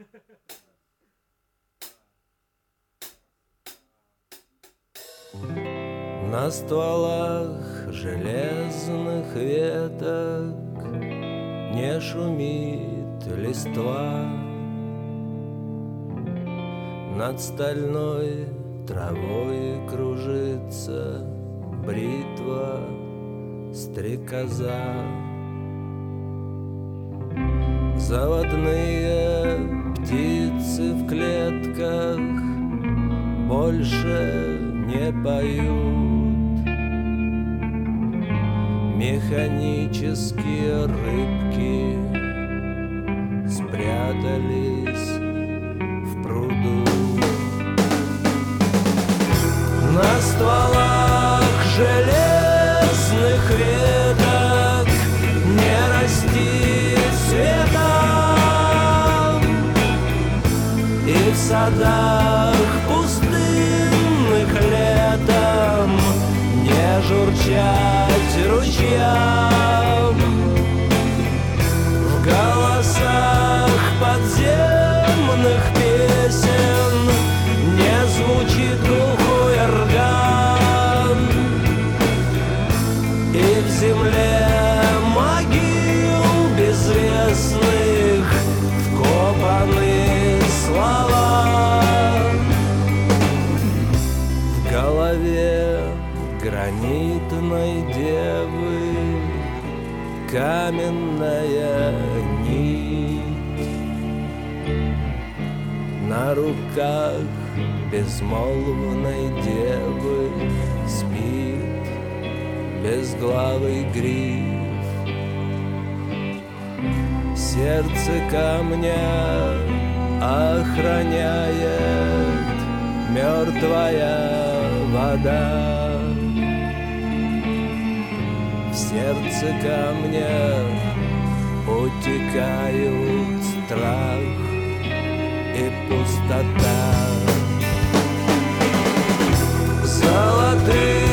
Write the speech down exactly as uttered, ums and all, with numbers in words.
На стволах железных веток не шумит листва, над стальной травой кружится бритва стрекоза. Заводные птицы в клетках больше не поют, механические рыбки спрятались в пруду. На стволах железных веток не растит света, и в садах пустынных летом не журчать ручьям. В голосах подземных песен не звучит глухой орган, и в земле могил безвестных вкопаны слова. В голове гранитной девы каменная нить, на руках безмолвной девы спит безглавый гриф. Сердце камня охраняет мертвая вода. В сердце камня утекают страх и пустота. Золотые